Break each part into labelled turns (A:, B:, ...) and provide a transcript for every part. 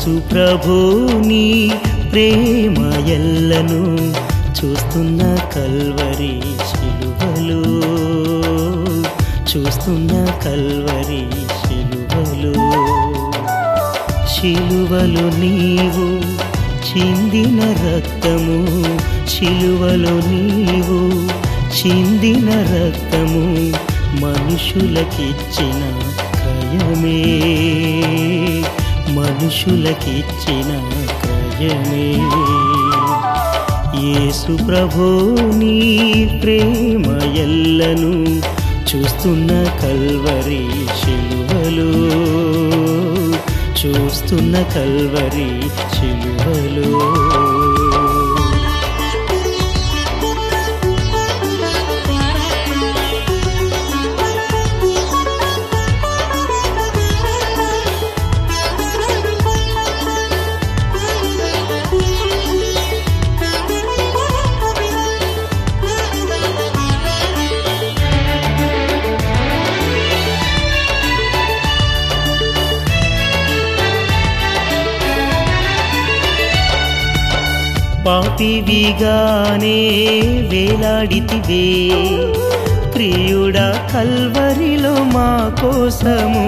A: యేసు ప్రభుని ప్రేమ ఎల్లను చూస్తున్న కల్వరి శిలువలో, చూస్తున్న కల్వరి శిలువలో. శిలువలో నీవు చిందిన రక్తము, శిలువలో నీవు చిందిన రక్తము మనుషులకిచ్చిన క్రయమే, మనుషులకిచ్చిన క్రయమే. యేసు ప్రభుని ప్రేమ ఎల్లను చూస్తున్న కల్వరి శిలువలో, చూస్తున్న కల్వరి శిలువలో. పాపివిగానే వేలాడితివే ప్రియుడా కల్వరిలో మా కోసము,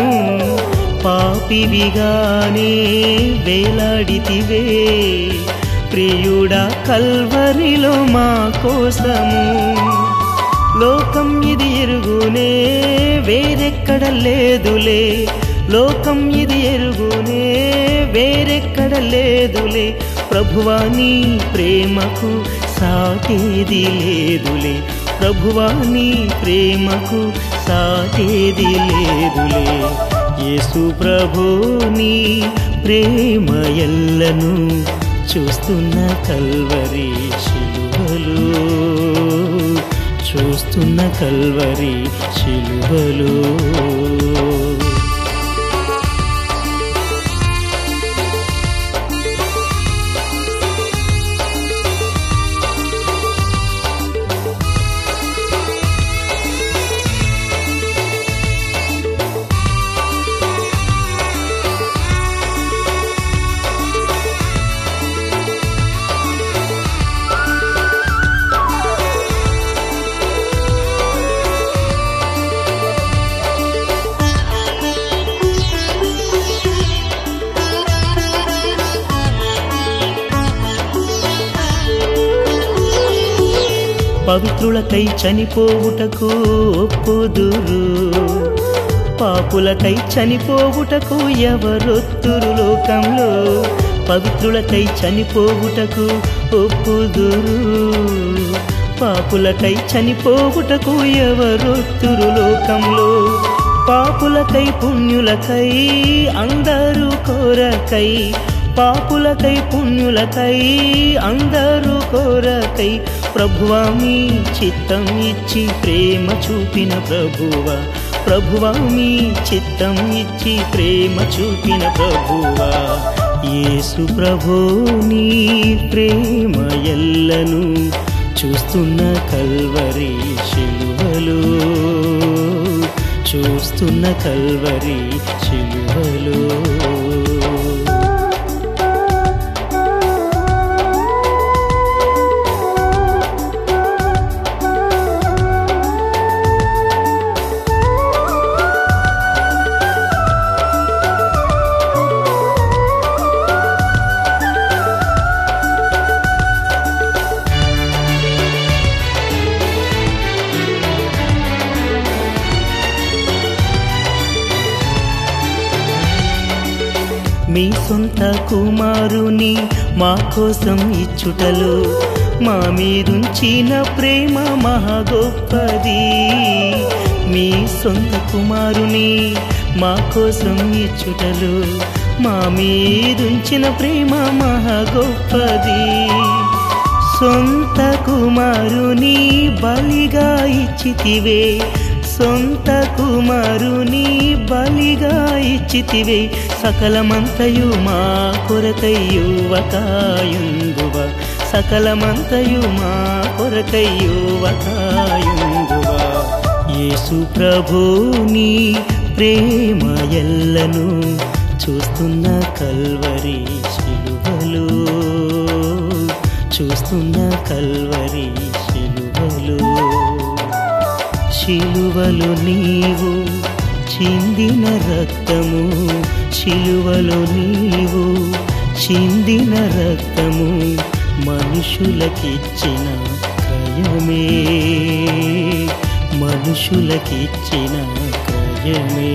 A: పాపివిగానే వేలాడితివే ప్రియుడా కల్వరిలో మా కోసము. లోకం ఇది ఎరుగునే వేరెక్కడ లేదులే, లోకం ఇది ఎరుగునే వేరెక్కడ లేదులే. ప్రభువా నీ ప్రేమకు సాటేది లేదులే, ప్రభువా నీ ప్రేమకు సాటేది లేదులే. యేసు ప్రభుని ప్రేమ ఎల్లను చూస్తున్న కల్వరి శిలువలో, చూస్తున్న కల్వరి శిలువలో. పవిత్రులకై చనిపోవుటకు ఒప్పుదురు, పాపులకై చనిపోవుటకు ఎవరొత్తురు లోకంలో. పవిత్రులకై చనిపోవుటకు ఒప్పుదురు, పాపులకై చనిపోవుటకు ఎవరొత్తురు లోకంలో. పాపులకై పుణ్యులకై అందరూ కోరకై, పాపులకై పుణ్యులకై అందరూ కోరకై. ప్రభువా మీ చిత్తం ఇచ్చి ప్రేమ చూపిన ప్రభువా, ప్రభువా మీ చిత్తం ఇచ్చి ప్రేమ చూపిన ప్రభువా. యేసు ప్రభుని ప్రేమ ఎల్లను చూస్తున్న కల్వరి శిలువలో, చూస్తున్న కల్వరి శిలువలో. మీ సొంత కుమారుని మా కోసం ఇచ్చుటలో మా మీదుంచిన ప్రేమ మహా గొప్పది. మీ సొంత కుమారుని మా కోసం ఇచ్చుటలో మా మీదుంచిన ప్రేమ మహా గొప్పది. సొంత కుమారుని బలిగా ఇచ్చితివే, సొంత కుమారుని బలిగా ఇచ్చితివే. సకలమంతయు మా కొరకై యువకాయుందువ, సకలమంతయు మా కొరకై యువకాయుందువ. యేసు ప్రభుని ప్రేమ ఎల్లను చూస్తున్న కల్వరి శిలువలు, చూస్తున్న కల్వరి శిలువలు. శిలువలు నీవు చిందిన రక్తము, శిలువలు నీవు చిందిన రక్తము, మనుషులకిచ్చిన క్రయమే, మనుషులకిచ్చిన క్రయమే.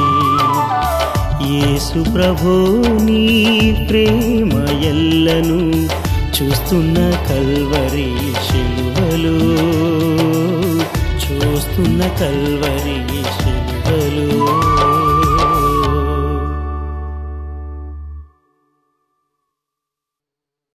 A: యేసు ప్రభో నీ ప్రేమ ఎల్లను చూస్తున్న కల్వరి శిలువలు, చూస్తున్న కల్వరి శిలువలు.